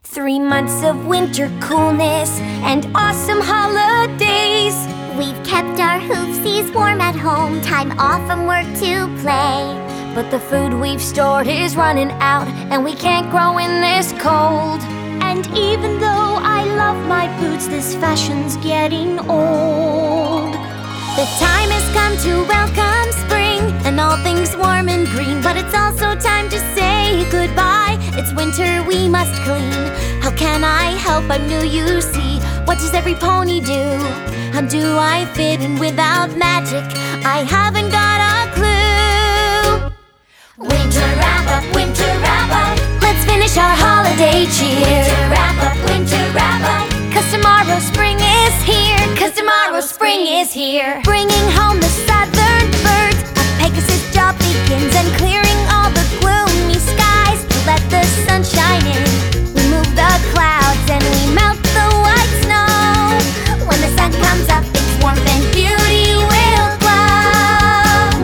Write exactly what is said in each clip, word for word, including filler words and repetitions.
Three months of winter coolness and awesome holidays. We've kept our hoofsies warm at home, time off from work to play. But the food we've stored is running out, and we can't grow in this cold. And even though I love my boots, this fashion's getting old. The time has come to welcome spring and all things warm and green. But it's also time to say goodbye. It's winter, we must clean. How can I help? I'm new, you see. What does every pony do? How do I fit in without magic? I haven't got a clue. Winter wrap up, winter wrap up. Let's finish our holiday cheer. Winter wrap up, winter wrap up. Cause tomorrow spring is here. Cause tomorrow spring is here. Bringing home the southern birds. A Pegasus job begins, and clearing all the gloomy skies to let the sun shine in. We move the clouds and we melt the white snow. When the sun comes up, its warmth and beauty will glow.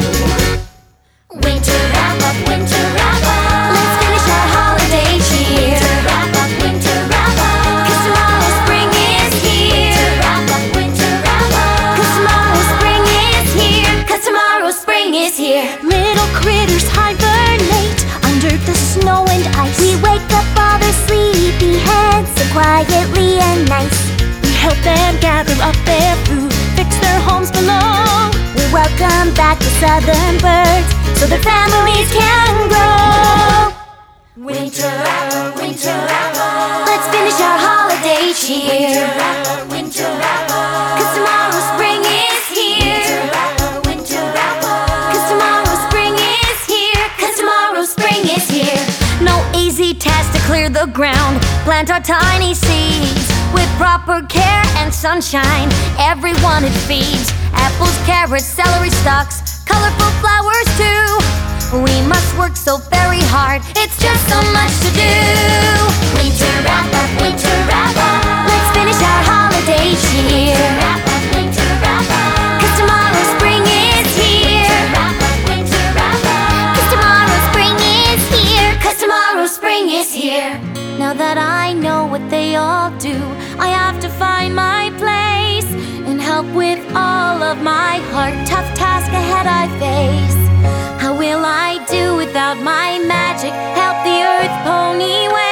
Winter wrap up, winter wrap up. Let's finish our holiday cheer. Winter wrap up, winter wrap up. Cause tomorrow spring is here. Winter wrap up, winter wrap up. Cause tomorrow spring is here. Cause tomorrow spring is here. Little critters hibernate under the snow and ice. We wake up all their sleepy heads so quietly and nice. We help them gather up their food, fix their homes below. We welcome back the southern birds so their families can grow. Winter wrap up, winter wrap up. Let's finish our holiday cheer. Winter wrap up, winter wrap up. Cause tomorrow spring is here. Winter wrap up, winter wrap up. Cause tomorrow spring is here. Cause tomorrow spring is here. No easy task to clear the ground, plant our tiny seeds. With proper care and sunshine, everyone it feeds. Apples, carrots, celery stalks, colorful flowers too. We must work so very hard, it's just so much to do. Winter wrap up, winter wrap up. Let's finish our holiday cheer. Winter wrap up, winter wrap up. Cause tomorrow spring is here. Winter wrap up, winter wrap up. Cause tomorrow spring is here. Cause tomorrow spring is here. Now that I know what they all do, I have to find my place and help with all of my heart. Tough task ahead I face. How will I do without my magic? Help the earth pony way.